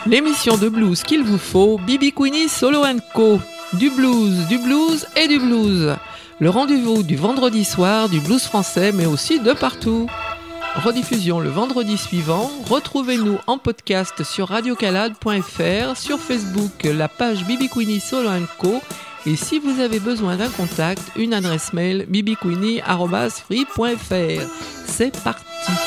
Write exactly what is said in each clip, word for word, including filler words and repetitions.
L'émission de blues qu'il vous faut, B B Queenie Solo and Co. Du blues, du blues et du blues. Le rendez-vous du vendredi soir du blues français, mais aussi de partout. Rediffusion le vendredi suivant. Retrouvez-nous en podcast sur radio calade point f r, sur Facebook, la page B B Queenie Solo and Co. Et si vous avez besoin d'un contact, une adresse mail b b queenie arobase free point f r. C'est parti.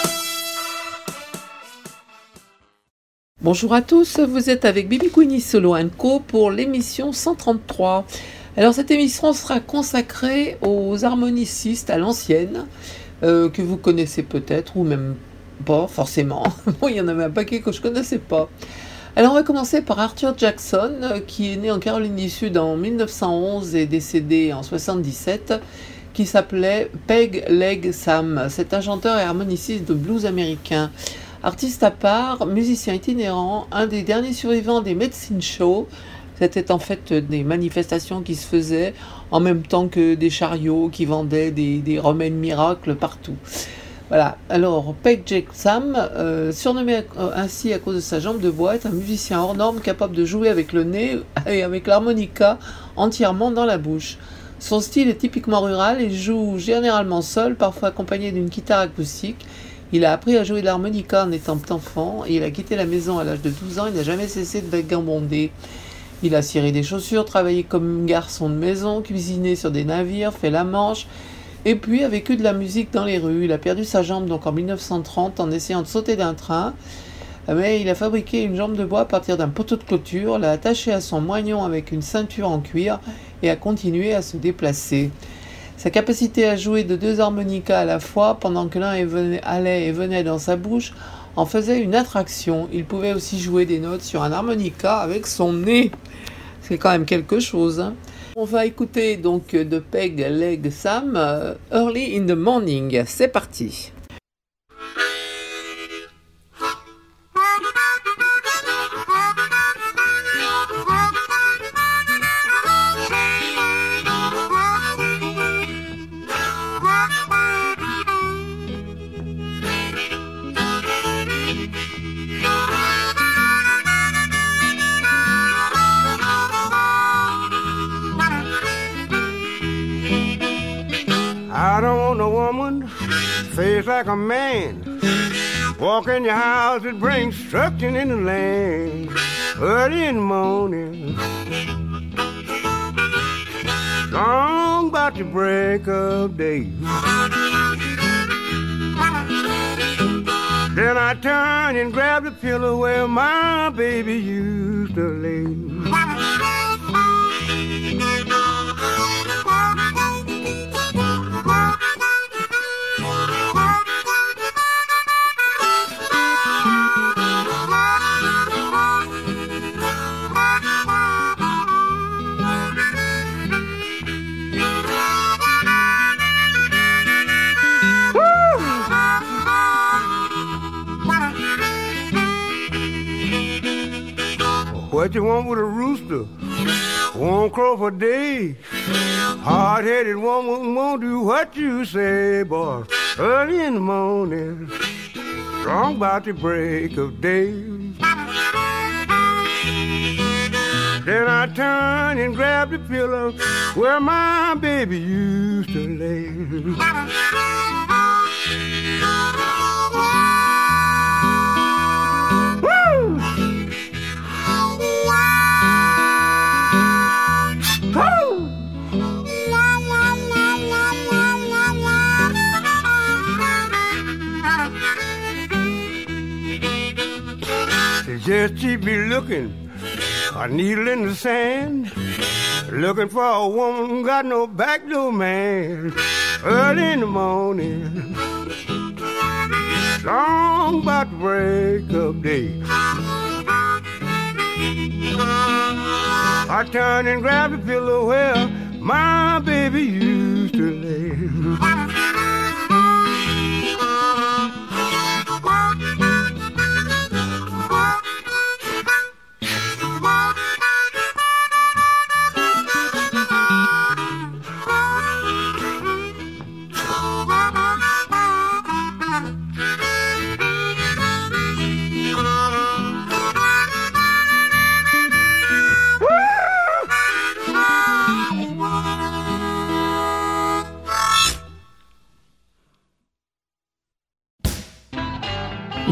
Bonjour à tous, vous êtes avec B B Queenie Solo and Co pour l'émission cent trente-trois. Alors cette émission sera consacrée aux harmonicistes à l'ancienne, euh, que vous connaissez peut-être, ou même pas forcément. Bon, il y en avait un paquet que je connaissais pas. Alors on va commencer par Arthur Jackson, qui est né en Caroline du Sud en mille neuf cent onze et décédé en soixante-dix-sept, qui s'appelait Peg Leg Sam. C'est un chanteur et harmoniciste de blues américain. Artiste à part, musicien itinérant, un des derniers survivants des Medicine Show. C'était en fait des manifestations qui se faisaient en même temps que des chariots qui vendaient des, des remèdes miracles partout. Voilà, alors Peg Leg Sam, euh, surnommé ainsi à cause de sa jambe de bois, est un musicien hors norme capable de jouer avec le nez et avec l'harmonica entièrement dans la bouche. Son style est typiquement rural et joue généralement seul, parfois accompagné d'une guitare acoustique. Il a appris à jouer de l'harmonica en étant enfant et il a quitté la maison à l'âge de douze ans. Il n'a jamais cessé de vagabonder. Il a ciré des chaussures, travaillé comme garçon de maison, cuisiné sur des navires, fait la manche et puis a vécu de la musique dans les rues. Il a perdu sa jambe donc en mille neuf cent trente en essayant de sauter d'un train, mais il a fabriqué une jambe de bois à partir d'un poteau de clôture, l'a attachée à son moignon avec une ceinture en cuir et a continué à se déplacer. Sa capacité à jouer de deux harmonicas à la fois pendant que l'un allait et venait dans sa bouche en faisait une attraction. Il pouvait aussi jouer des notes sur un harmonica avec son nez. C'est quand même quelque chose, hein. On va écouter donc de Peg Leg Sam, uh, Early in the Morning. C'est parti. I don't want a woman, face like a man. Walk in your house, it brings destruction in the land. Early in the morning, long about the break of day. Then I turn and grab the pillow where my baby used to lay. What you want with a rooster? Won't crow for days. Hard-headed woman won't do what you say, boy. Early in the morning, long about the break of day. Then I turn and grab the pillow where my baby used to lay. Just she be looking, a needle in the sand, looking for a woman who got no back, no man. Early in the morning, long about the break of day. I turn and grab the pillow where my baby used to lay.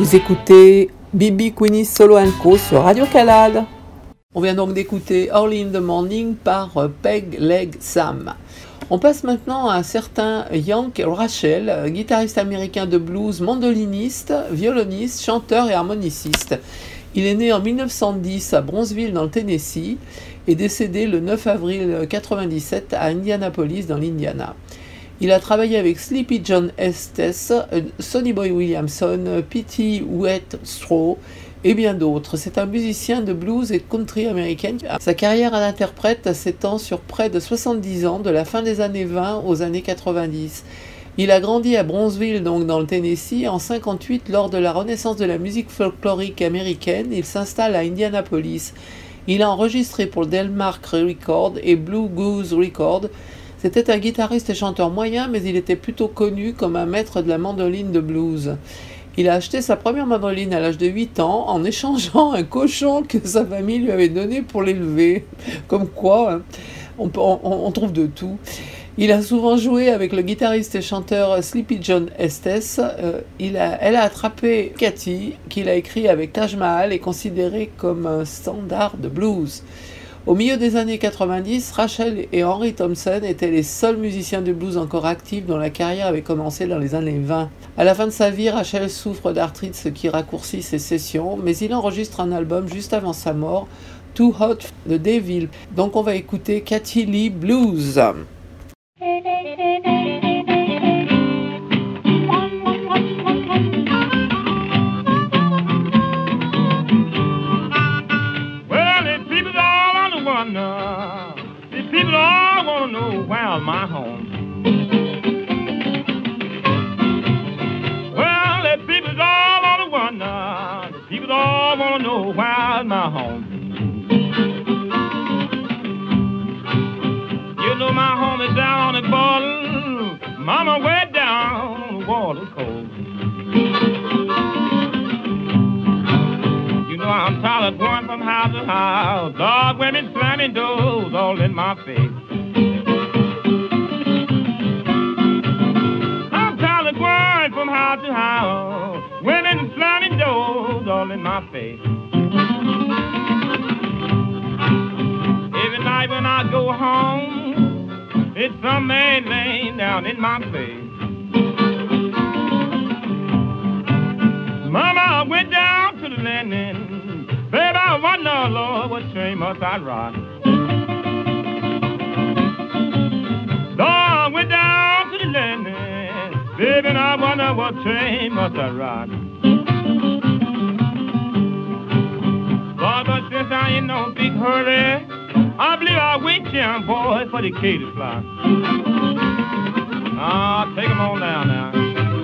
Vous écoutez B B Queenie Solo and Co sur Radio Calade. On vient donc d'écouter Early in the Morning par Peg Leg Sam. On passe maintenant à un certain Yank Rachel, guitariste américain de blues, mandoliniste, violoniste, chanteur et harmoniciste. Il est né en mille neuf cent dix à Bronzeville dans le Tennessee et décédé le neuf avril mille neuf cent quatre-vingt-dix-sept à Indianapolis dans l'Indiana. Il a travaillé avec Sleepy John Estes, Sonny Boy Williamson, Petey Wheatstraw et bien d'autres. C'est un musicien de blues et de country américaine. Sa carrière d'interprète s'étend sur près de soixante-dix ans, de la fin des années vingt aux années quatre-vingt-dix. Il a grandi à Bronzeville, donc dans le Tennessee. En cinquante-huit, lors de la renaissance de la musique folklorique américaine, il s'installe à Indianapolis. Il a enregistré pour Delmark Records et Blue Goose Records. C'était un guitariste et chanteur moyen, mais il était plutôt connu comme un maître de la mandoline de blues. Il a acheté sa première mandoline à l'âge de huit ans en échangeant un cochon que sa famille lui avait donné pour l'élever. Comme quoi, hein, on, on, on trouve de tout. Il a souvent joué avec le guitariste et chanteur Sleepy John Estes. Euh, il a, elle a attrapé Cathy, qu'il a écrit avec Taj Mahal et considéré comme un standard de blues. Au milieu des années quatre-vingt-dix, Rachel et Henry Thompson étaient les seuls musiciens de blues encore actifs dont la carrière avait commencé dans les années vingt. À la fin de sa vie, Rachel souffre d'arthrite, ce qui raccourcit ses sessions, mais il enregistre un album juste avant sa mort, Too Hot de Devil. Donc on va écouter Kathie Lee Blues. The people all want to know where's my home. Well, the people all want to wonder. The people all want to know where's my home. You know my home is down on the border. Mama way down on the water cold. You know I'm tired of going from house to house. Dog women slamming doors all in my face. I'm tired of going from house to house. Women slamming doors all in my face. Every night when I go home, it's some man laying down in my face. Mama, I went down to the landing. Baby, I wonder, Lord, what train must I ride? Lord, I went down to the landing. Baby, I wonder what train must I ride? Lord, but since I ain't no big hurry, I believe I'll wait here, boy, for the K to fly. Ah, take 'em on down now.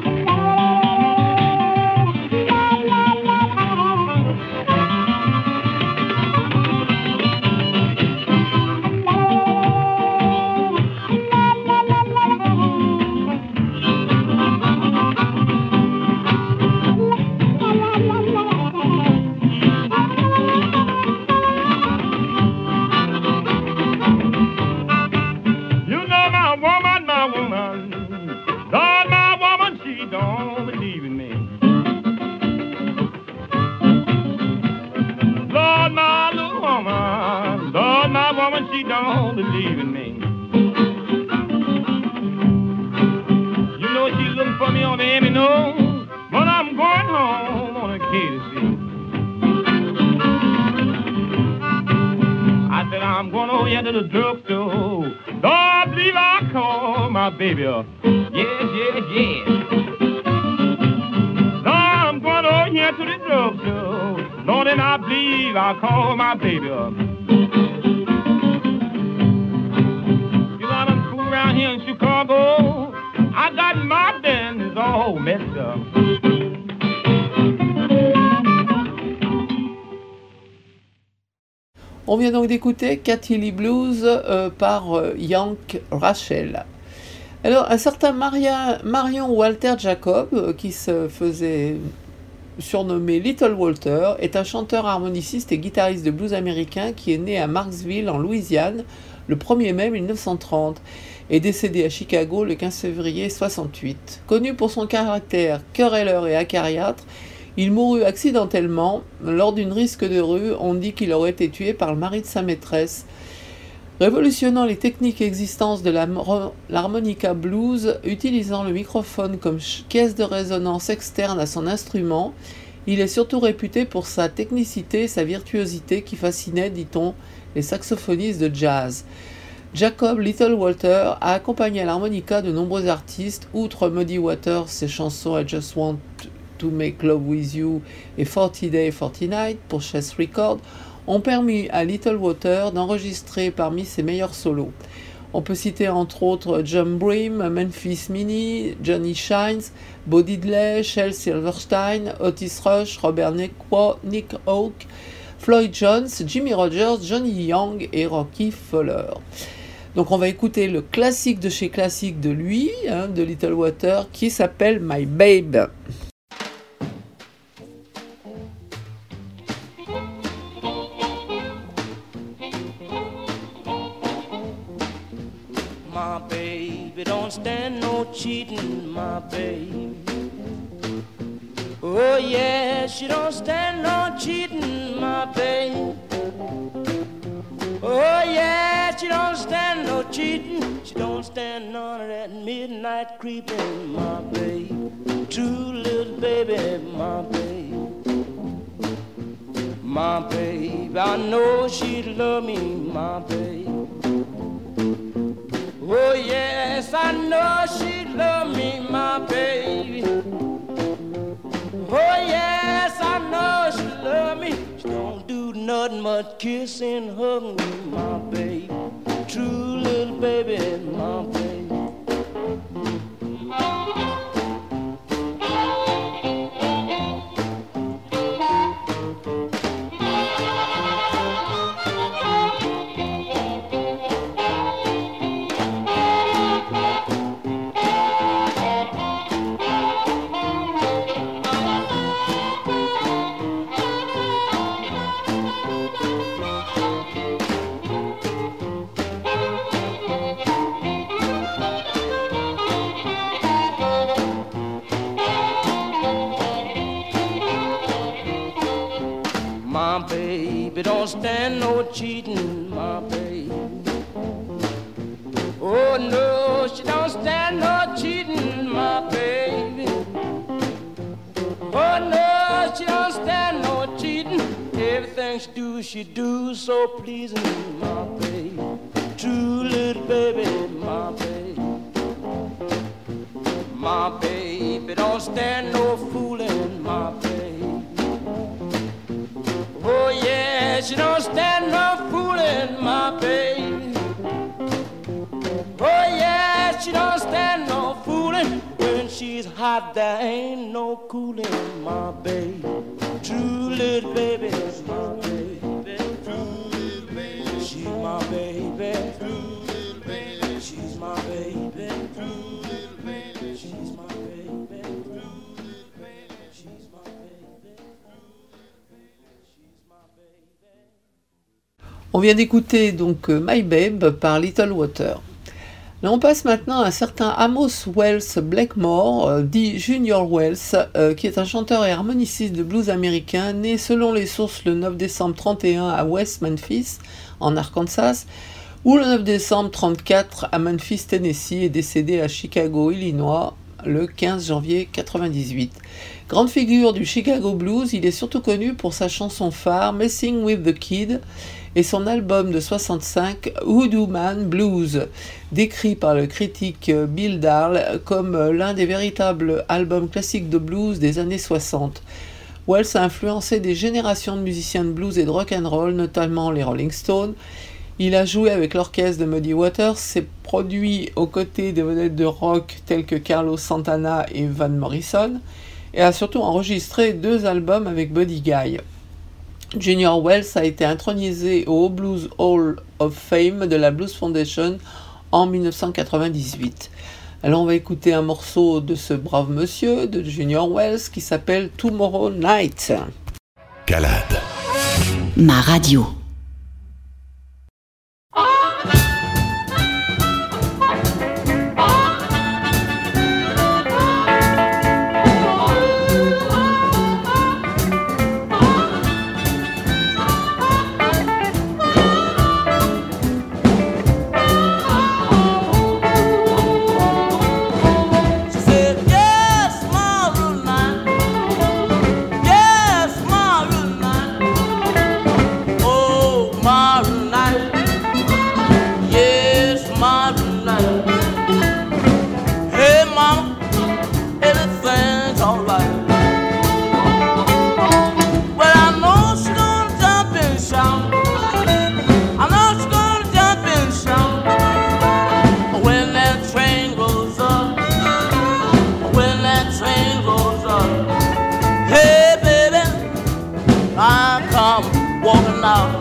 She don't believe in me. You know she's looking for me on the M and O, but I'm going home on a K to C. I said I'm going over here to the drugstore. Lord, I believe I call my baby up. Yes, yes, yes. Lord, I'm going over here to the drugstore. Lord, and I believe I call my baby up. Around here in Chicago, I got my business all messed up. On vient donc d'écouter Kathie Lee Blues euh, par euh, Yank Rachel. Alors, un certain Maria, Marion Walter Jacob, euh, qui se faisait surnommé Little Walter, est un chanteur harmoniciste et guitariste de blues américain qui est né à Marksville, en Louisiane, le premier mai mille neuf cent trente, et décédé à Chicago le quinze février soixante-huit. Connu pour son caractère querelleur et acariâtre, Il mourut accidentellement lors d'une risque de rue. On dit qu'il aurait été tué par le mari de sa maîtresse. Révolutionnant les techniques existantes de l'harmonica blues, utilisant le microphone comme caisse de résonance externe à son instrument, il est surtout réputé pour sa technicité et sa virtuosité qui fascinaient, dit-on, les saxophonistes de jazz. Jacob Little Walter a accompagné à l'harmonica de nombreux artistes, outre Muddy Waters, ses chansons I Just Want to Make Love With You et forty Day, forty Night pour Chess Records, ont permis à Little Walter d'enregistrer parmi ses meilleurs solos. On peut citer entre autres John Bream, Memphis Minnie, Johnny Shines, Bo Diddley, Shel Silverstein, Otis Rush, Robert Nick Hawk, Floyd Jones, Jimmy Rogers, Johnny Young et Rocky Fowler. Donc on va écouter le classique de chez classique de lui, hein, de Little Walter, qui s'appelle My Babe. My baby don't stand no cheating, my baby. Oh yeah, she don't stand no cheating, my baby. Oh yeah, she don't stand no cheating. She don't stand none of that midnight creeping, my baby. True little baby, my baby. My baby, I know she'd love me, my baby. Oh yes, I know she'd love me, my baby. Oh yes, I know she love me. She don't do nothing but kiss and hug me, my baby. True little baby, my baby. My baby don't stand no cheating, my baby. Oh no, she don't stand no cheating, my baby. Oh no, she don't stand no cheating. Everything she do, she do so pleasing, my baby. True little baby, my baby. My baby don't stand no fooling, my baby. Oh yeah, she don't stand no fooling, my baby. Oh yeah, she don't stand no fooling. When she's hot, there ain't no cooling, my baby. True little baby, my baby. True little baby, she's my baby. True little baby, she's my baby. True little baby, she's my baby. True little baby, she's my baby. On vient d'écouter donc My Babe par Little Walter. Là, on passe maintenant à un certain Amos Wells Blackmore, euh, dit Junior Wells, euh, qui est un chanteur et harmoniciste de blues américain, né selon les sources le neuf décembre trente et un à West Memphis, en Arkansas, ou le neuf décembre trente-quatre à Memphis, Tennessee, et décédé à Chicago, Illinois, le quinze janvier quatre-vingt-dix-huit. Grande figure du Chicago Blues, il est surtout connu pour sa chanson phare Messing with the Kid et son album de soixante-cinq Hoodoo Man Blues, décrit par le critique Bill Darl comme l'un des véritables albums classiques de blues des années soixante. Wells a influencé des générations de musiciens de blues et de rock and roll, notamment les Rolling Stones. Il a joué avec l'orchestre de Muddy Waters, s'est produit aux côtés de vedettes de rock telles que Carlos Santana et Van Morrison, et a surtout enregistré deux albums avec Buddy Guy. Junior Wells a été intronisé au Blues Hall of Fame de la Blues Foundation en dix-neuf cent quatre-vingt-dix-huit. Alors on va écouter un morceau de ce brave monsieur, de Junior Wells, qui s'appelle Tomorrow Night. Calade. Ma radio. walking out.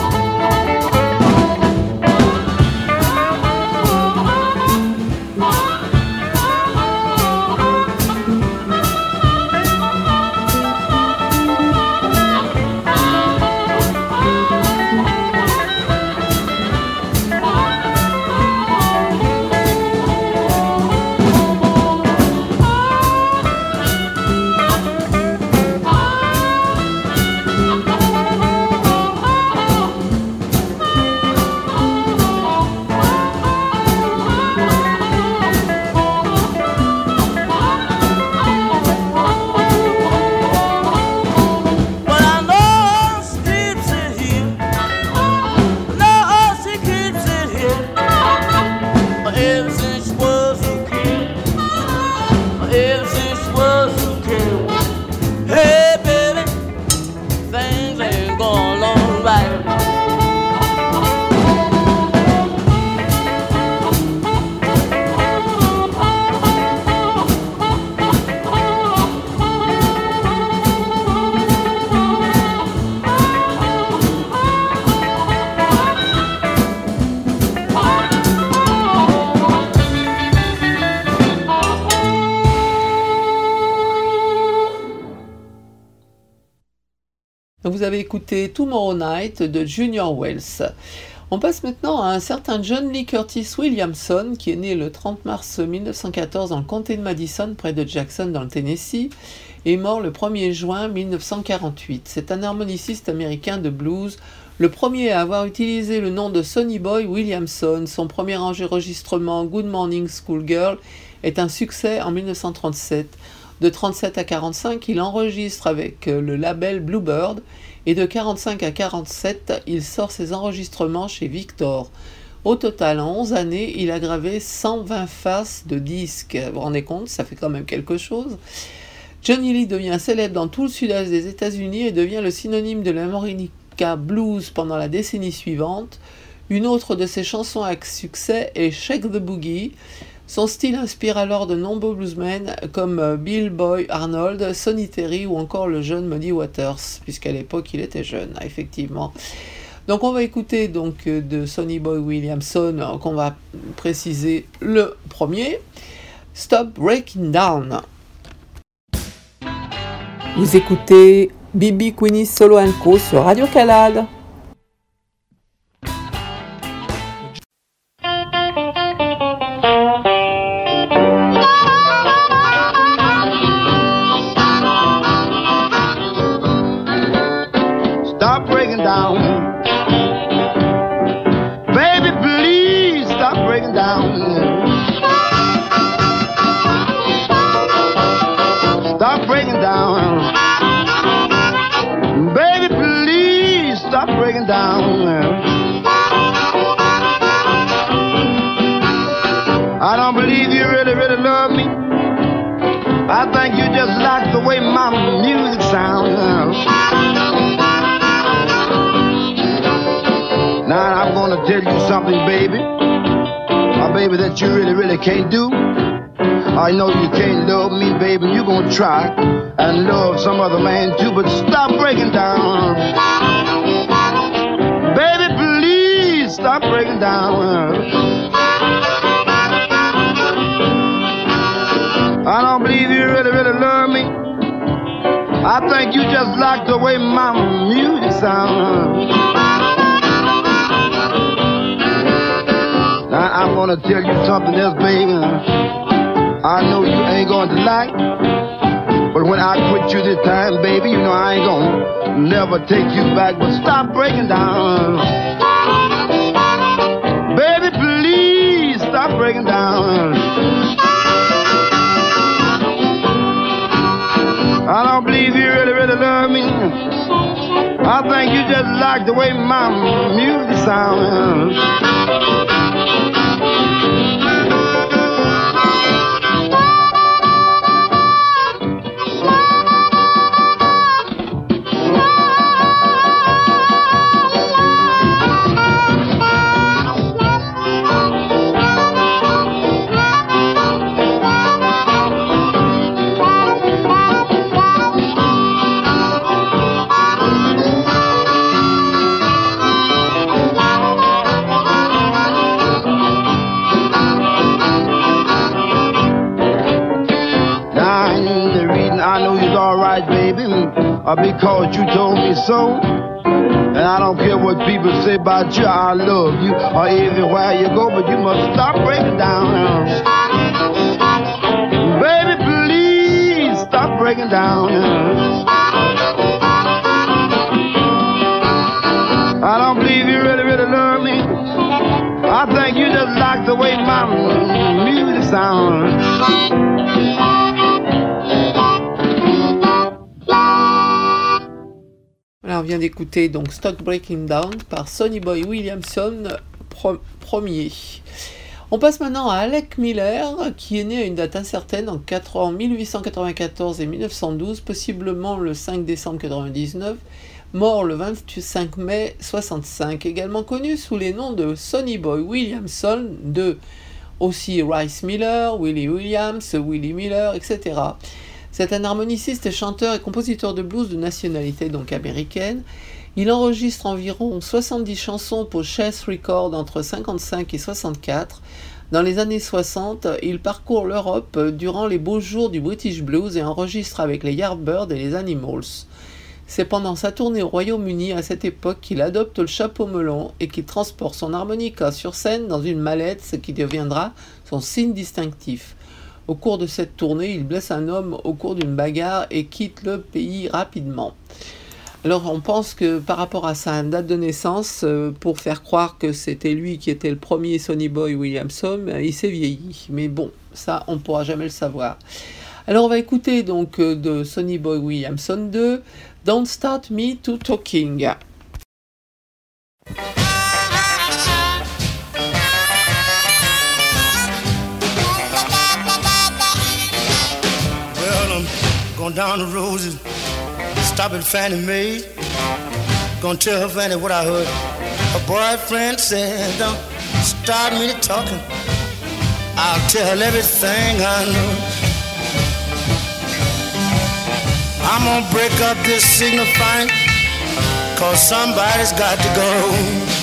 Vous avez écouté Tomorrow Night de Junior Wells. On passe maintenant à un certain John Lee Curtis Williamson qui est né le trente mars mille neuf cent quatorze dans le comté de Madison près de Jackson dans le Tennessee et mort le premier juin mille neuf cent quarante-huit. C'est un harmoniciste américain de blues, le premier à avoir utilisé le nom de Sonny Boy Williamson. Son premier enregistrement Good Morning Schoolgirl est un succès en mille neuf cent trente-sept. De trente-sept à quarante-cinq, il enregistre avec le label Bluebird et de quarante-cinq à quarante-sept, il sort ses enregistrements chez Victor. Au total, en onze années, il a gravé cent vingt faces de disques. Vous vous rendez compte, ça fait quand même quelque chose. Johnny Lee devient célèbre dans tout le sud-est des États-Unis et devient le synonyme de l'harmonica blues pendant la décennie suivante. Une autre de ses chansons à succès est Shake the Boogie. Son style inspire alors de nombreux bluesmen comme Bill Boy Arnold, Sonny Terry ou encore le jeune Muddy Waters, puisqu'à l'époque il était jeune, effectivement. Donc on va écouter donc de Sonny Boy Williamson, qu'on va préciser le premier, Stop Breaking Down. Vous écoutez B B Queenie Solo and Co sur Radio Calade. Stop breaking down. Baby, please stop breaking down. Stop breaking down. Baby, please stop breaking down. I don't believe you really, really love me. I think you just like the way my music sounds. Now I'm gonna tell you something, baby. My baby, that you really, really can't do. I know you can't love me, baby. You're gonna try and love some other man too, but stop breaking down. Baby, please stop breaking down. I don't believe you really, really love me. I think you just like the way my music sounds. Now I'm gonna tell you something else, baby. I know you ain't going to like, but when I quit you this time, baby, you know I ain't gonna never take you back. But stop breaking down. Baby, please stop breaking down. I don't believe you really, really love me. I think you just like the way my music sounds. or because you told me so. And I don't care what people say about you, I love you, or everywhere you go, but you must stop breaking down. Baby, please stop breaking down. I don't believe you really, really love me. I think you just like the way my music sounds. Alors, on vient d'écouter donc Stop Breaking Down par Sonny Boy Williamson pro- premier. On passe maintenant à Alec Miller, qui est né à une date incertaine en, quatre, en dix-huit cent quatre-vingt-quatorze et mille neuf cent douze, possiblement le cinq décembre quatre-vingt-dix-neuf, mort le vingt-cinq mai soixante-cinq, également connu sous les noms de Sonny Boy Williamson, de aussi Rice Miller, Willie Williams, Willie Miller, et cetera. C'est un harmoniciste, chanteur et compositeur de blues de nationalité donc américaine. Il enregistre environ soixante-dix chansons pour Chess Records entre cinquante-cinq et soixante-quatre. Dans les années soixante, il parcourt l'Europe durant les beaux jours du British Blues et enregistre avec les Yardbirds et les Animals. C'est pendant sa tournée au Royaume-Uni à cette époque qu'il adopte le chapeau melon et qu'il transporte son harmonica sur scène dans une mallette, ce qui deviendra son signe distinctif. Au cours de cette tournée, il blesse un homme au cours d'une bagarre et quitte le pays rapidement. Alors on pense que par rapport à sa date de naissance, euh, pour faire croire que c'était lui qui était le premier Sonny Boy Williamson, il s'est vieilli. Mais bon, ça on ne pourra jamais le savoir. Alors on va écouter donc euh, de Sonny Boy Williamson deux, Don't Start Me to Talking. Going down the roses, stop at Fannie Mae. Gonna tell Fannie what I heard. Her boyfriend said, don't start me to talking. I'll tell everything I know. I'm gonna break up this signifying, cause somebody's got to go.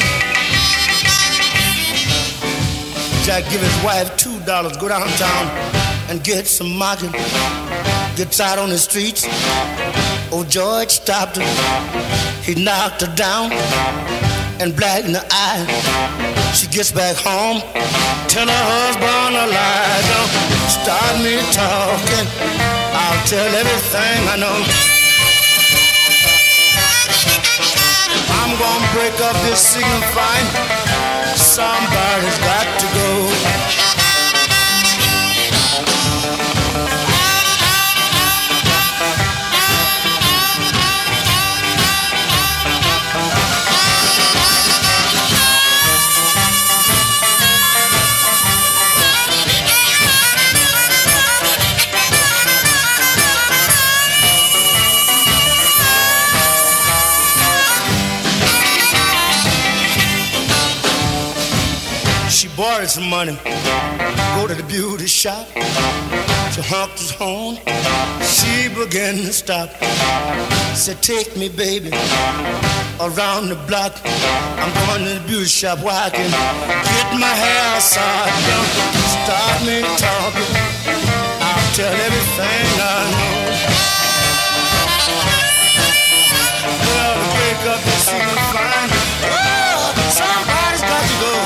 Jack give his wife two dollars, go downtown and get some market. Gets out on the streets, oh George stopped her. He knocked her down and black in the eye. She gets back home, tell her husband a lie. Don't start me talking, I'll tell everything I know. I'm gonna break up this signifying, somebody's got to go. Borrowed some money, go to the beauty shop. She honked his horn, she began to stop. Said, take me, baby, around the block. I'm going to the beauty shop where I can get my hair side. Don't start me talking, I'll tell everything I know. Well, to break up the scene fine, oh, somebody's got to go.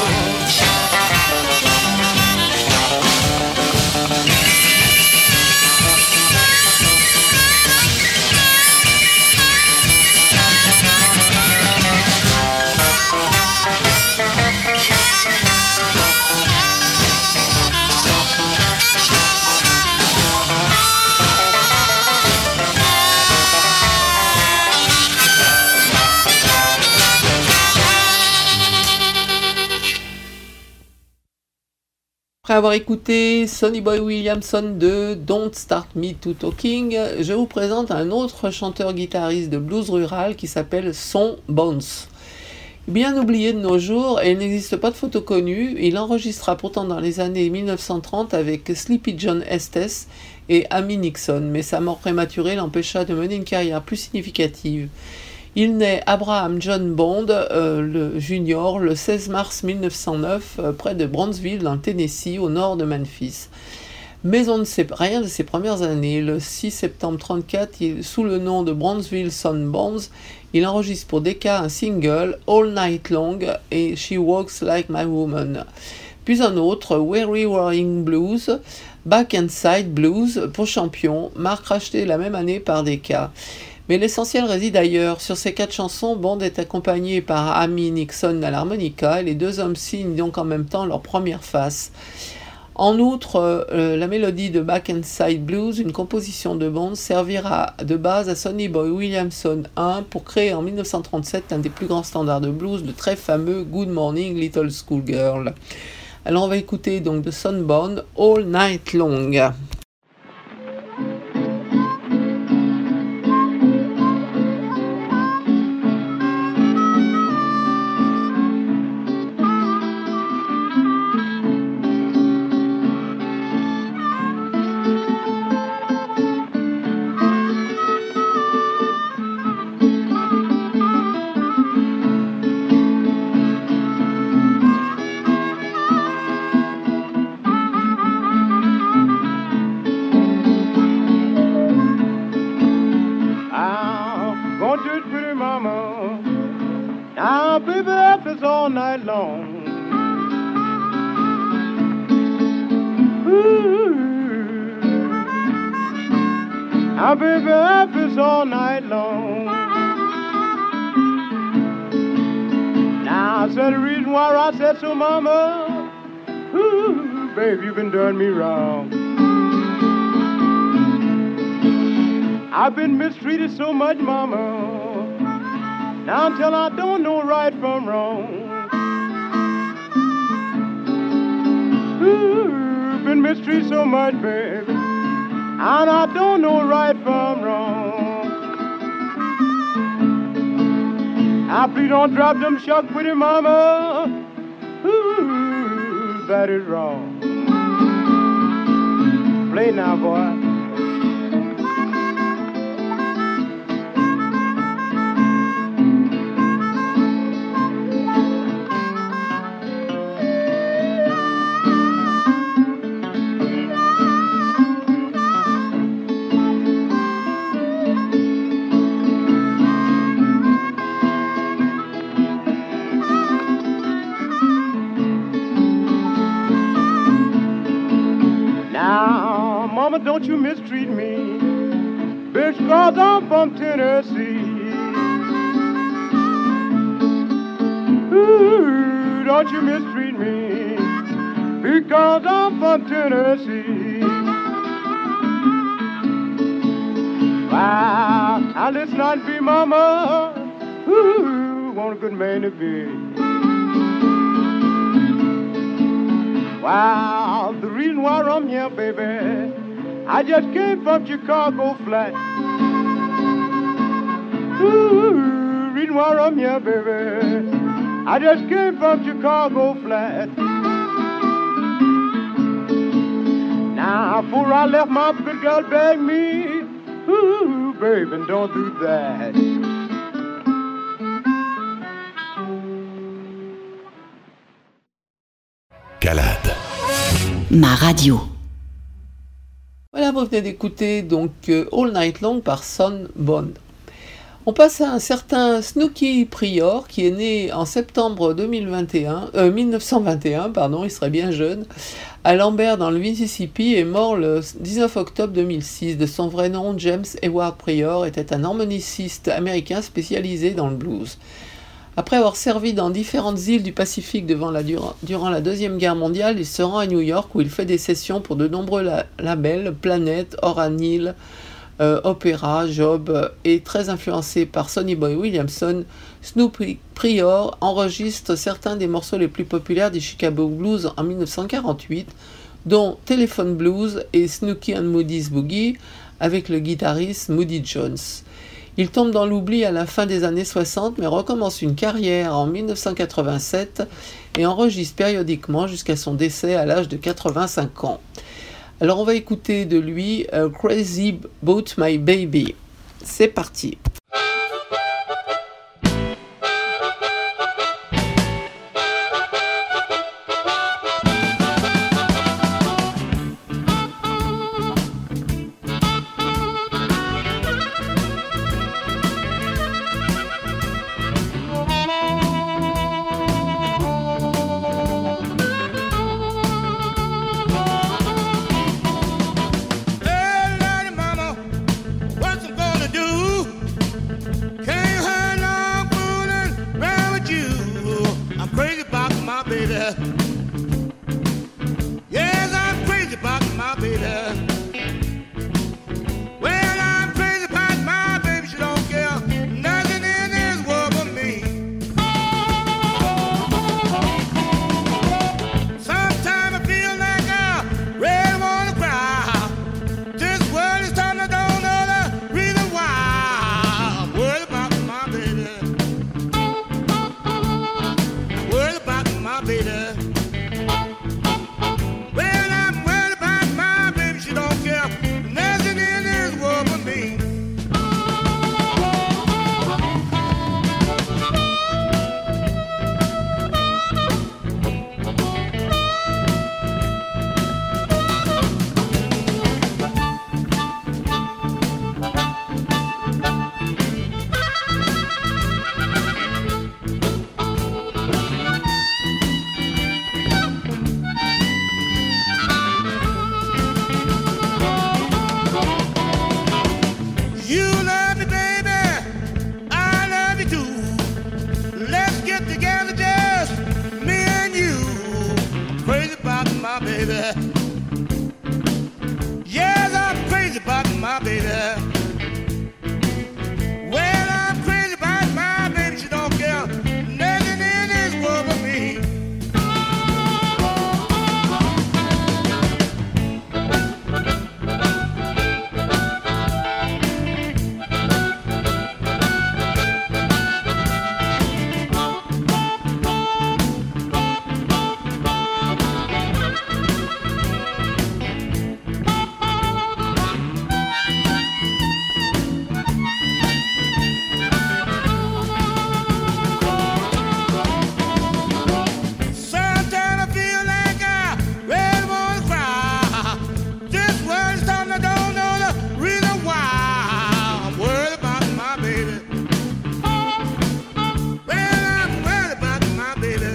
Après avoir écouté Sonny Boy Williamson de Don't Start Me to Talking, je vous présente un autre chanteur-guitariste de blues rural qui s'appelle Son Bones. Bien oublié de nos jours et il n'existe pas de photo connue, il enregistra pourtant dans les années mille neuf cent trente avec Sleepy John Estes et Amy Nixon, mais sa mort prématurée l'empêcha de mener une carrière plus significative. Il naît Abraham John Bond euh, le Junior le seize mars mille neuf cent neuf euh, près de Brownsville dans le Tennessee au nord de Memphis. Mais on ne sait rien de ses premières années. Le six septembre trente-quatre, il, sous le nom de Brownsville Sun Bonds, il enregistre pour Decca un single, All Night Long, et She Walks Like My Woman. Puis un autre, Weary Warring Blues, Back and Side Blues, pour Champion, marque rachetée la même année par Decca. Mais l'essentiel réside ailleurs. Sur ces quatre chansons, Bond est accompagné par Amy Nixon à l'harmonica et les deux hommes signent donc en même temps leur première face. En outre, euh, la mélodie de Back and Side Blues, une composition de Bond, servira de base à Sonny Boy Williamson un pour créer en dix-neuf cent trente-sept un des plus grands standards de blues, le très fameux Good Morning Little Schoolgirl. Alors on va écouter donc de Sun Bond, All Night Long. Now, baby, up is all night long. Now, I said the reason why I said so, mama, ooh, baby, you've been doing me wrong. I've been mistreated so much, mama, now until I don't know right from wrong. Ooh, been mistreated so much, baby, and I don't know right from wrong. Now please don't drop them shucks with your mama. Ooh, that is wrong. Play now, boy. Don't you mistreat me, bitch, cause I'm from Tennessee. Ooh, don't you mistreat me, because I'm from Tennessee. Wow, now listen on me, mama, ooh, want a good man to be. Wow, the reason why I'm here, baby, I just came from Chicago flat. Ooh, reading why I'm here, baby. I just came from Chicago flat. Now, before I left, my good girl begged me, ooh, baby, don't do that. Calade. Ma radio. Voilà, vous venez d'écouter donc euh, All Night Long par Sun Bond. On passe à un certain Snooky Prior qui est né en septembre deux mille vingt et un, euh, dix-neuf cent vingt et un, pardon, il serait bien jeune, à Lambert dans le Mississippi et mort le dix-neuf octobre deux mille six. De son vrai nom, James Ewart Prior était un harmoniciste américain spécialisé dans le blues. Après avoir servi dans différentes îles du Pacifique devant la, durant, durant la Deuxième Guerre mondiale, il se rend à New York où il fait des sessions pour de nombreux la, labels, Planète, Oranil, euh, Opéra, Job, et très influencé par Sonny Boy Williamson, Snoopy Prior enregistre certains des morceaux les plus populaires du Chicago Blues en dix-neuf cent quarante-huit, dont Telephone Blues et Snooky and Moody's Boogie avec le guitariste Moody Jones. Il tombe dans l'oubli à la fin des années soixante, mais recommence une carrière en dix-neuf cent quatre-vingt-sept et enregistre périodiquement jusqu'à son décès à l'âge de quatre-vingt-cinq ans. Alors on va écouter de lui uh, Crazy About My Baby. C'est parti. Yes, I'm crazy about my baby. Well, I'm crazy about my baby. She don't care nothing in this world but me. Sometimes I feel like I really wanna cry. This world is starting to don't know the reason why. I'm worried about my baby. Worried about my baby. Well, I'm worried about my baby. She don't care nothing in this world but me. You love me, baby. I love you too. Let's get together, just me and you. Crazy about my baby. Yes, I'm crazy about my baby. Well, I'm crazy about my baby. She don't care nothing in this world but me. Sometimes I feel like I really wanna cry. This world is starting to don't know the reason why. I'm worried about my baby. Well, I'm worried about my baby.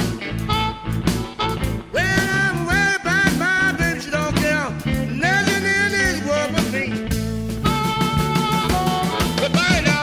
Well, I'm worried about my baby. She don't care nothing in this world but me. Goodbye now.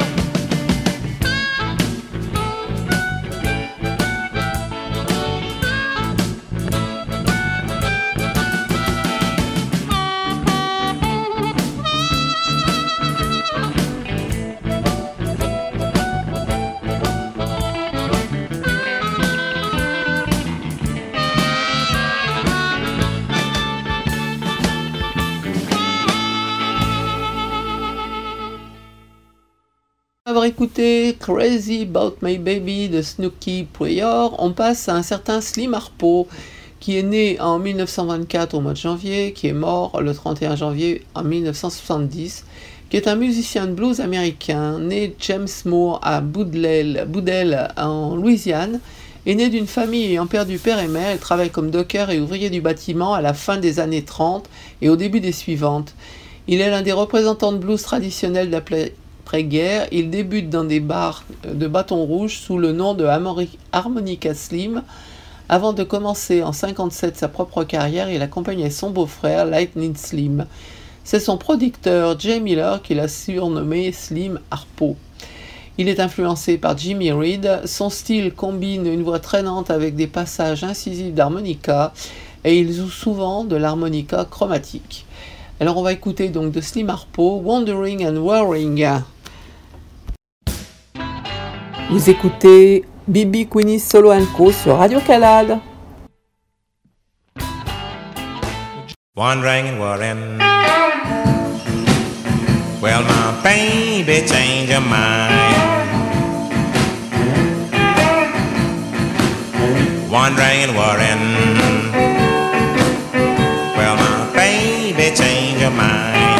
Avoir écouté Crazy About My Baby de Snooky Pryor, on passe à un certain Slim Harpo, qui est né en mille neuf cent vingt-quatre au mois de janvier, qui est mort le trente et un janvier en mille neuf cent soixante-dix, qui est un musicien de blues américain, né James Moore à Boudel, Boudel en Louisiane, est né d'une famille ayant perdu père et mère. Il travaille comme docker et ouvrier du bâtiment à la fin des années trente et au début des suivantes. Il est l'un des représentants de blues traditionnels de la après-guerre. Il débute dans des bars de bâton rouge sous le nom de Harmonica Slim. Avant de commencer en cinquante-sept sa propre carrière, il accompagnait son beau-frère Lightning Slim. C'est son producteur Jay Miller qui l'a surnommé Slim Harpo. Il est influencé par Jimmy Reed. Son style combine une voix traînante avec des passages incisifs d'harmonica et il joue souvent de l'harmonica chromatique. Alors on va écouter donc de Slim Harpo, Wandering and Worrying. Vous écoutez B B Queenie Solo and Co sur Radio Calade. Wandering and worrying. Well, my baby changed her mind. Wandering and worrying. Well, my baby changed her mind.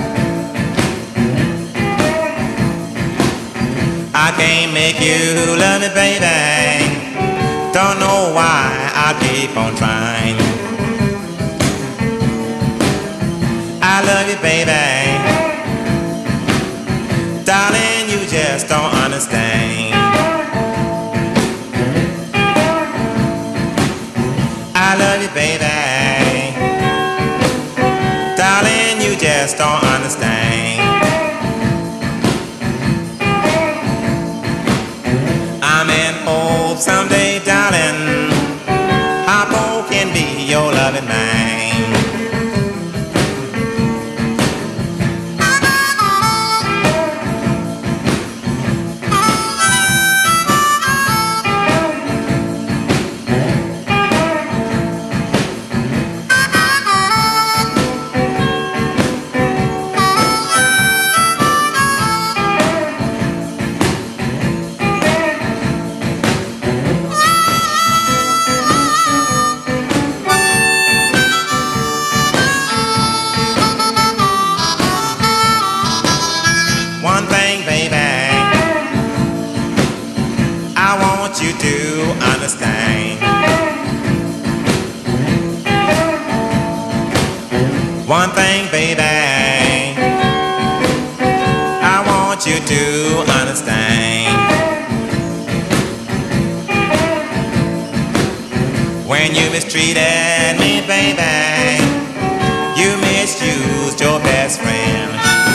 I can't make you love me, baby. Don't know why I keep on trying. I love you, baby. Darling, you just don't understand. I love you, baby. Darling, you just don't understand. I'm in hope someday, darling, want you to understand. One thing, baby, I want you to understand. When you mistreated me, baby, you misused your best friend.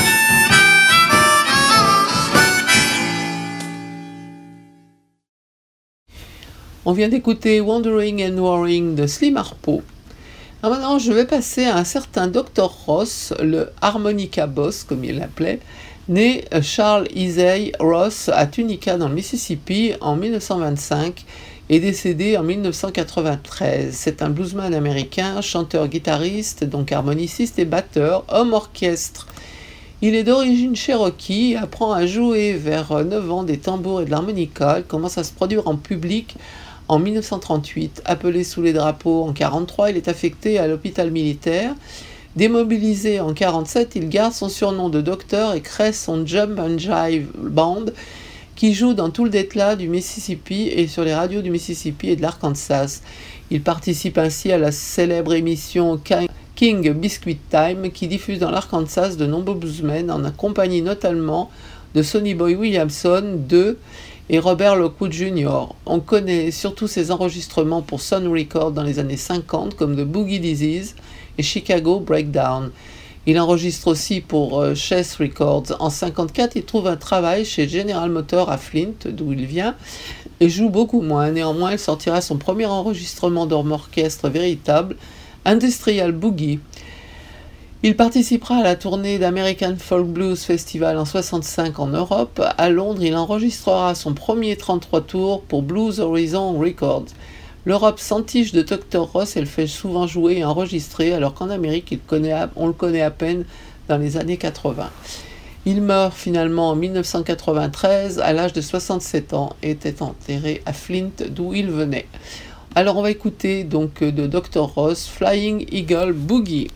On vient d'écouter Wandering and Warring de Slim Harpo. Alors maintenant, je vais passer à un certain docteur Ross, le harmonica boss, comme il l'appelait, né Charles Isaiah Ross à Tunica dans le Mississippi en mille neuf cent vingt-cinq et décédé en mille neuf cent quatre-vingt-treize. C'est un bluesman américain, chanteur-guitariste, donc harmoniciste et batteur, homme orchestre. Il est d'origine cherokee, apprend à jouer vers neuf ans des tambours et de l'harmonica. Il commence à se produire en public en mille neuf cent trente-huit. Appelé sous les drapeaux en mille neuf cent quarante-trois, il est affecté à l'hôpital militaire. Démobilisé en mille neuf cent quarante-sept, il garde son surnom de docteur et crée son Jump and Jive Band qui joue dans tout le Delta du Mississippi et sur les radios du Mississippi et de l'Arkansas. Il participe ainsi à la célèbre émission King Biscuit Time qui diffuse dans l'Arkansas de nombreux bluesmen en compagnie notamment de Sonny Boy Williamson, de et Robert Lockwood junior On connaît surtout ses enregistrements pour Sun Records dans les années cinquante comme The Boogie Disease et Chicago Breakdown. Il enregistre aussi pour euh, Chess Records. En cinquante-quatre, il trouve un travail chez General Motors à Flint, d'où il vient, et joue beaucoup moins. Néanmoins, il sortira son premier enregistrement d'homme orchestre véritable, Industrial Boogie. Il participera à la tournée d'American Folk Blues Festival en soixante-cinq en Europe. À Londres, il enregistrera son premier trente-trois tours pour Blues Horizon Records. L'Europe s'entiche de docteur Ross et le fait souvent jouer et enregistrer, alors qu'en Amérique, il connaît, on le connaît à peine dans les années quatre-vingts. Il meurt finalement en mille neuf cent quatre-vingt-treize à l'âge de soixante-sept ans et était enterré à Flint, d'où il venait. Alors on va écouter donc de docteur Ross, Flying Eagle Boogie.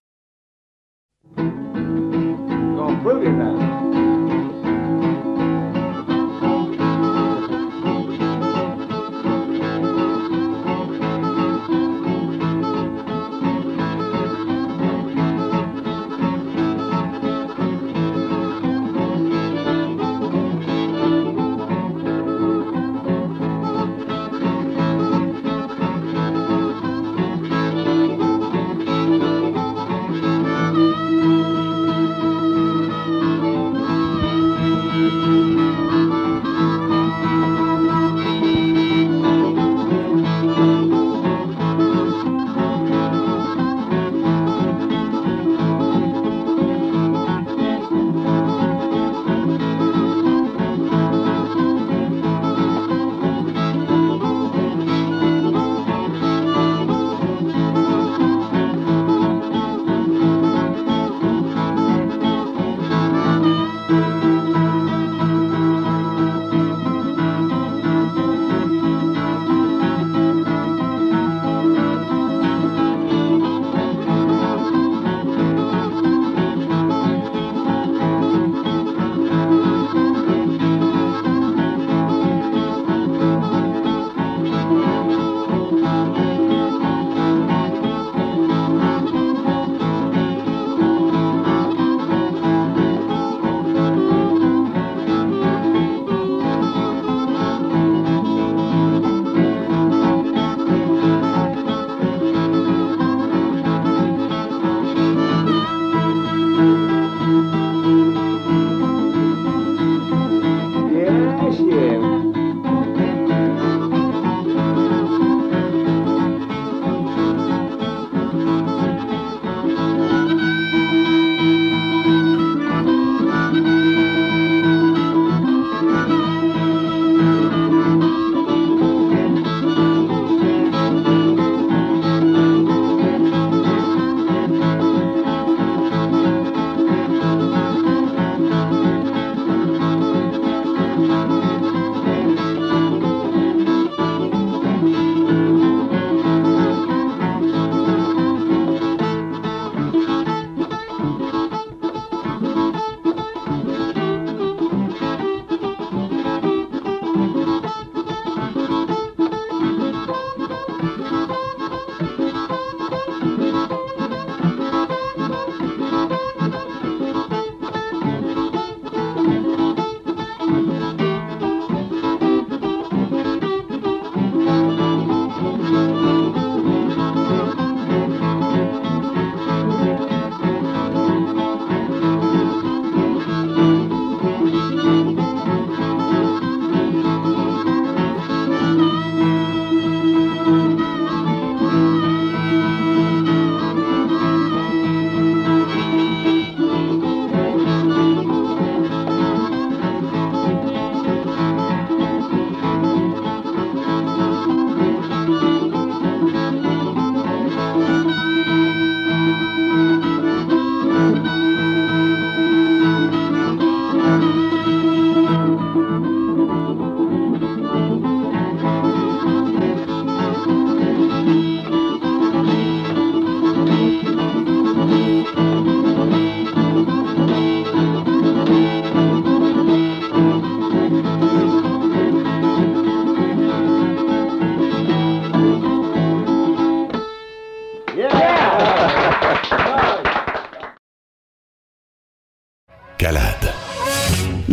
Gonna boogie now.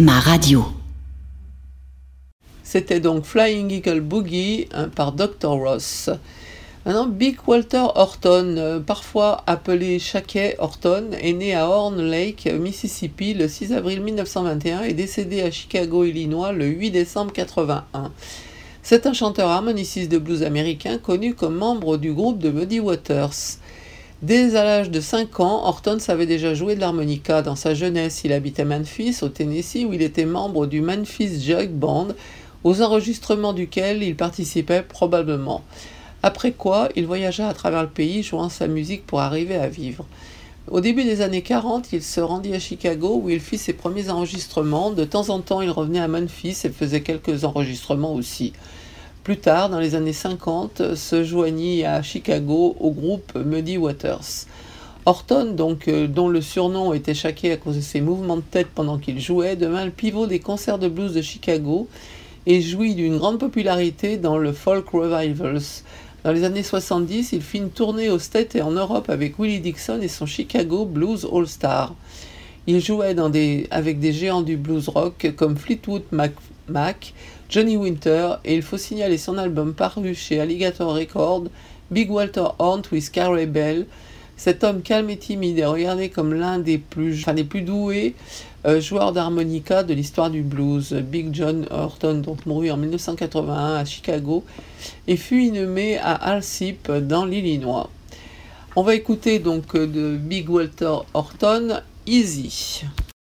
ma radio. C'était donc Flying Eagle Boogie hein, par docteur Ross. Maintenant, Big Walter Horton, euh, parfois appelé Shaquet Horton, est né à Horn Lake, Mississippi, le six avril mille neuf cent vingt et un et décédé à Chicago, Illinois, le huit décembre quatre-vingt-un. C'est un chanteur harmoniciste de blues américain connu comme membre du groupe de Muddy Waters. Dès l'âge de cinq ans, Horton savait déjà jouer de l'harmonica. Dans sa jeunesse, il habitait Memphis, au Tennessee, où il était membre du Memphis Jug Band, aux enregistrements duquel il participait probablement. Après quoi, il voyagea à travers le pays, jouant sa musique pour arriver à vivre. Au début des années quarante, il se rendit à Chicago, où il fit ses premiers enregistrements. De temps en temps, il revenait à Memphis et faisait quelques enregistrements aussi. Plus tard, dans les années cinquante, se joignit à Chicago au groupe Muddy Waters. Horton, donc, euh, dont le surnom était Shaquet à cause de ses mouvements de tête pendant qu'il jouait, devint le pivot des concerts de blues de Chicago et jouit d'une grande popularité dans le folk revivals. Dans les années soixante-dix, il fit une tournée aux States et en Europe avec Willie Dixon et son Chicago Blues All-Star. Il jouait dans des, avec des géants du blues rock comme Fleetwood Mac, Mac, Johnny Winter, et il faut signaler son album paru chez Alligator Records, Big Walter Horton with Carey Bell. Cet homme calme et timide est regardé comme l'un des plus, enfin, des plus doués euh, joueurs d'harmonica de l'histoire du blues. Big John Horton, donc mourut en mille neuf cent quatre-vingt-un à Chicago, et fut inhumé à Alsip dans l'Illinois. On va écouter donc de Big Walter Horton, Easy.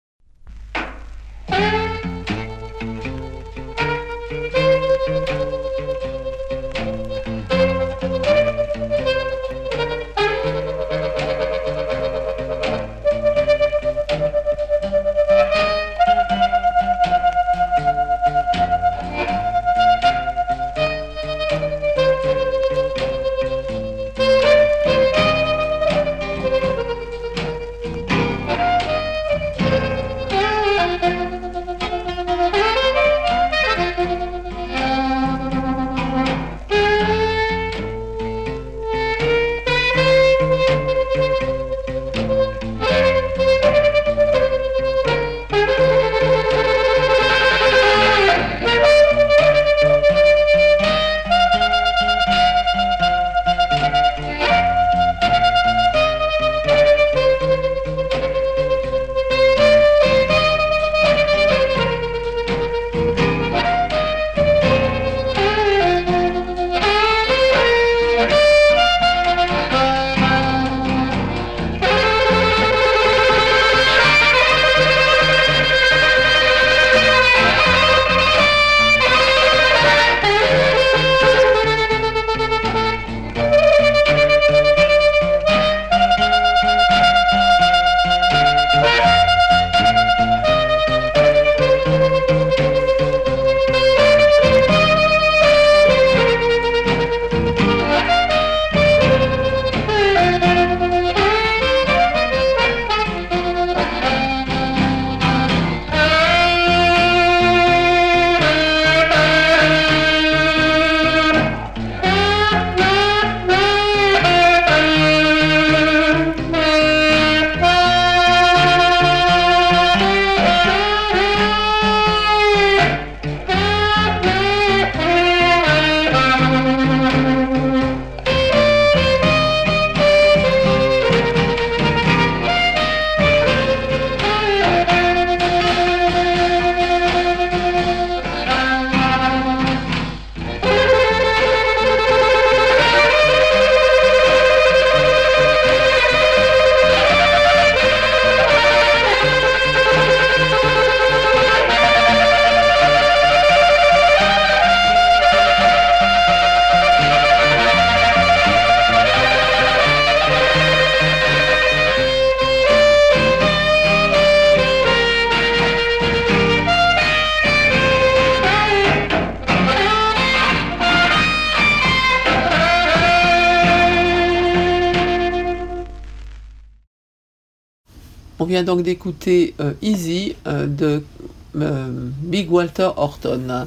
On vient donc d'écouter euh, Easy euh, de euh, Big Walter Horton.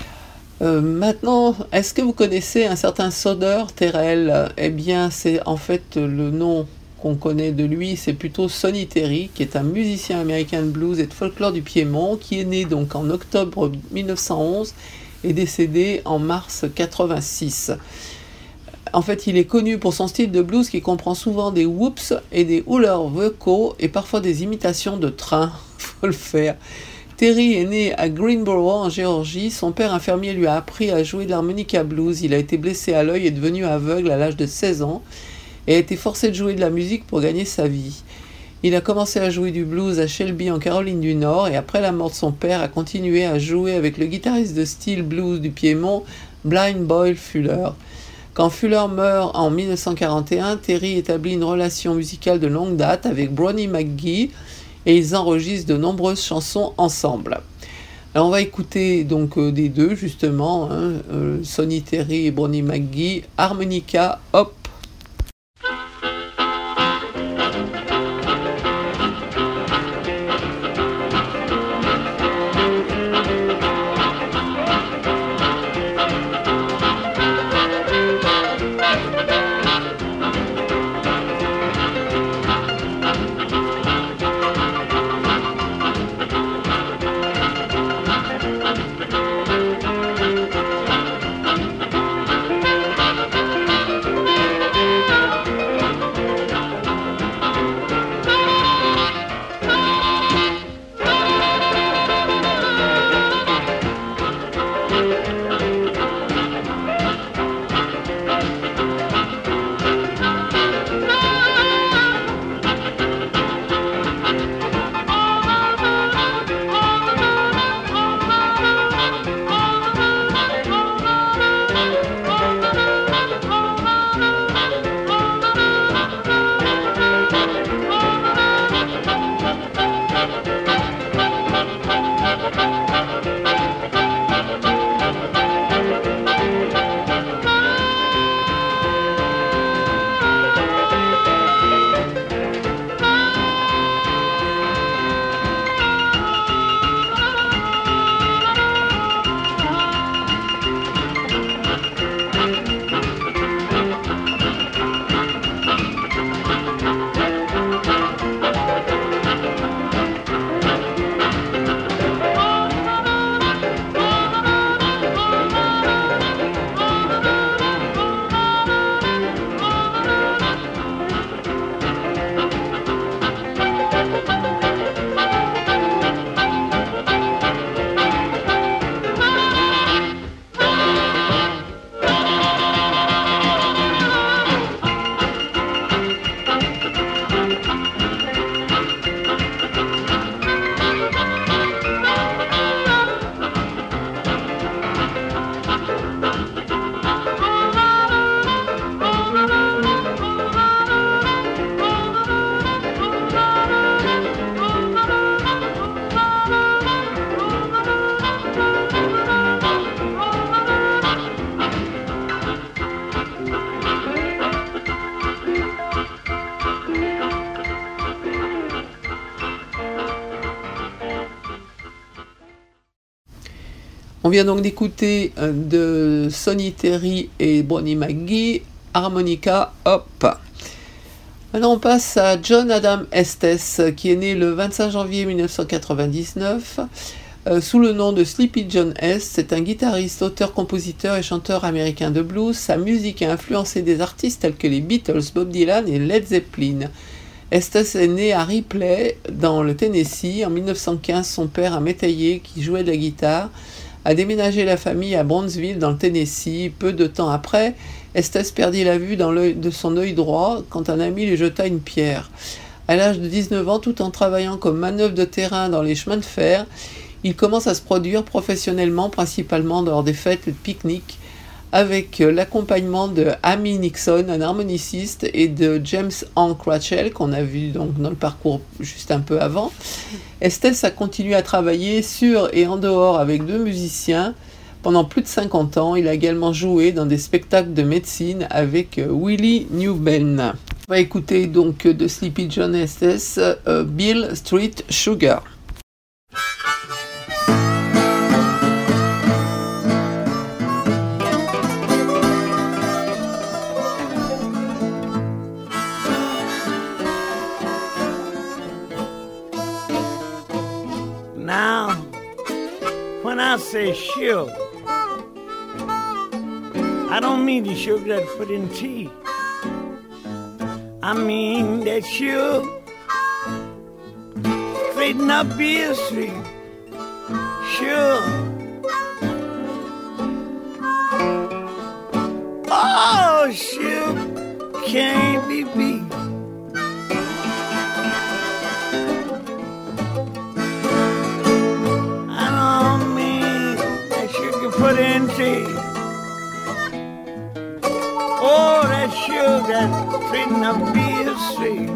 Euh, maintenant, est-ce que vous connaissez un certain Soder Terrell ? Eh bien, c'est en fait le nom qu'on connaît de lui, c'est plutôt Sonny Terry, qui est un musicien américain de blues et de folklore du Piémont, qui est né donc en octobre mille neuf cent onze et décédé en mars quatre-vingt-six. En fait, il est connu pour son style de blues qui comprend souvent des whoops et des howlers vocaux et parfois des imitations de trains. Faut le faire. Terry est né à Greenboro en Géorgie. Son père infirmier lui a appris à jouer de l'harmonica blues. Il a été blessé à l'œil et devenu aveugle à l'âge de seize ans et a été forcé de jouer de la musique pour gagner sa vie. Il a commencé à jouer du blues à Shelby en Caroline du Nord et après la mort de son père a continué à jouer avec le guitariste de style blues du Piémont, Blind Boy Fuller. Quand Fuller meurt en mille neuf cent quarante et un, Terry établit une relation musicale de longue date avec Brownie McGhee et ils enregistrent de nombreuses chansons ensemble. Alors on va écouter donc euh, des deux justement, hein, euh, Sonny Terry et Brownie McGhee, Harmonica, hop. On vient donc d'écouter de Sonny Terry et Brownie McGhee, Harmonica, hop. Maintenant on passe à John Adam Estes, qui est né le vingt-cinq janvier mille neuf cent quatre-vingt-dix-neuf, euh, sous le nom de Sleepy John Est. C'est un guitariste, auteur, compositeur et chanteur américain de blues. Sa musique a influencé des artistes tels que les Beatles, Bob Dylan et Led Zeppelin. Estes est né à Ripley, dans le Tennessee. En mille neuf cent quinze, son père, un métayer qui jouait de la guitare, a déménagé la famille à Brownsville, dans le Tennessee. Peu de temps après, Estes perdit la vue dans l'œil de son œil droit quand un ami lui jeta une pierre. À l'âge de dix-neuf ans, tout en travaillant comme manœuvre de terrain dans les chemins de fer, il commence à se produire professionnellement, principalement lors des fêtes et de pique-niques, avec l'accompagnement de Amy Nixon, un harmoniciste, et de James Hank Rachel, qu'on a vu donc dans le parcours juste un peu avant. Estes a continué à travailler sur et en dehors avec deux musiciens pendant plus de cinquante ans. Il a également joué dans des spectacles de médecine avec Willie Newben. On va écouter donc de Sleepy John Estes, uh, Beale Street Sugar. say sugar, I don't mean the sugar that's put in tea. I mean that sugar straighten up Beale Street. Sure. Oh, sure, can't be beat. I don't mean that sugar put in tea. Oh, that sugar straighten up Beale Street.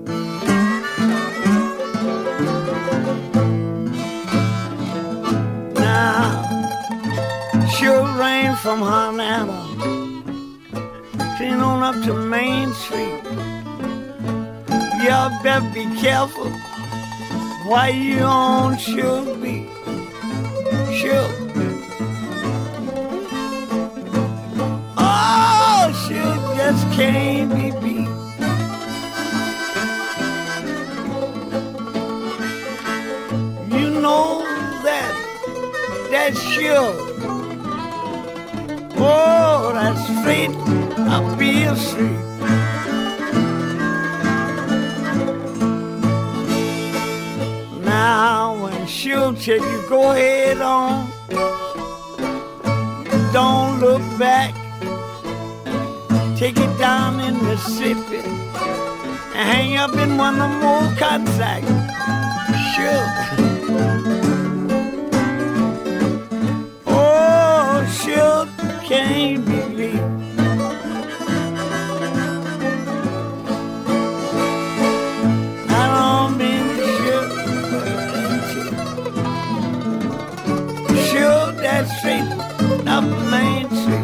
Sure rain from Havana, clean on up to Main Street. Y'all better be careful why you on Sugar Beat. Sure. Oh, Sugar just can't be beat. You know that, that's Sugar. Oh, that's straight up Beale Street. Now, when she'll tell you go ahead on, don't look back. Take it down in Mississippi and hang up in one of them old cotton sacks. Sure. Oh, sure. Can't believe I don't mean sure, sure that's straight up Main Street.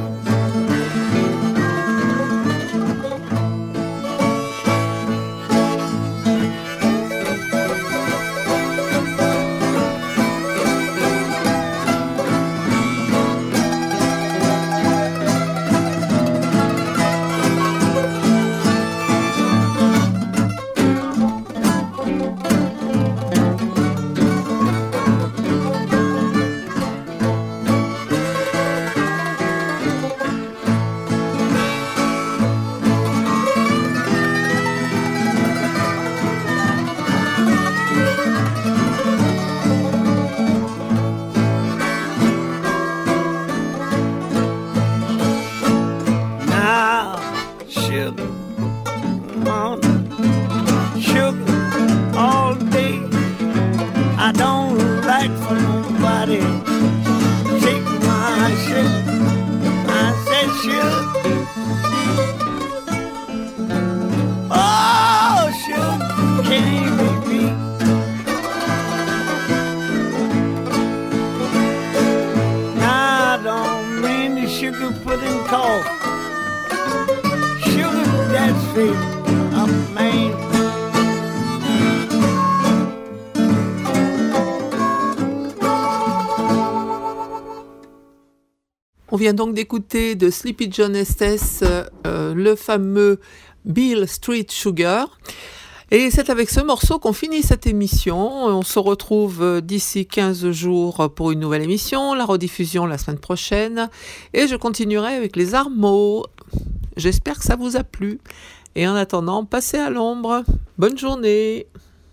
On vient donc d'écouter de Sleepy John Estes euh, le fameux Beale Street Sugar. Et c'est avec ce morceau qu'on finit cette émission. On se retrouve d'ici quinze jours pour une nouvelle émission, la rediffusion la semaine prochaine. Et je continuerai avec les Armeaux. J'espère que ça vous a plu. Et en attendant, passez à l'ombre. Bonne journée.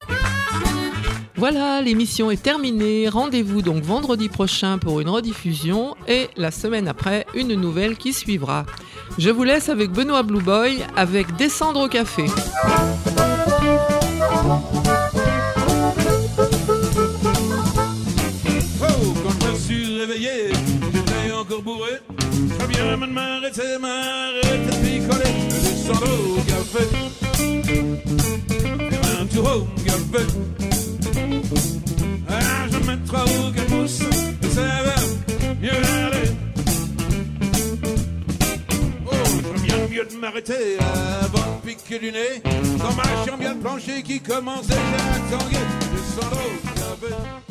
Voilà, l'émission est terminée. Rendez-vous donc vendredi prochain pour une rediffusion et la semaine après, une nouvelle qui suivra. Je vous laisse avec Benoît Blue Boy avec Descendre au café. Oh, quand je me suis réveillé, j'étais encore bourré. Je viens de m'arrêter, m'arrêter de picoler. Descendre au café. Un tour au café. Ah, je me mettrai au camousse, ça va mieux aller. Oh, je viens mieux de m'arrêter avant de piquer du nez. Dans ma chambre, il y a le plancher qui commence déjà à tanguer. Descendre au café.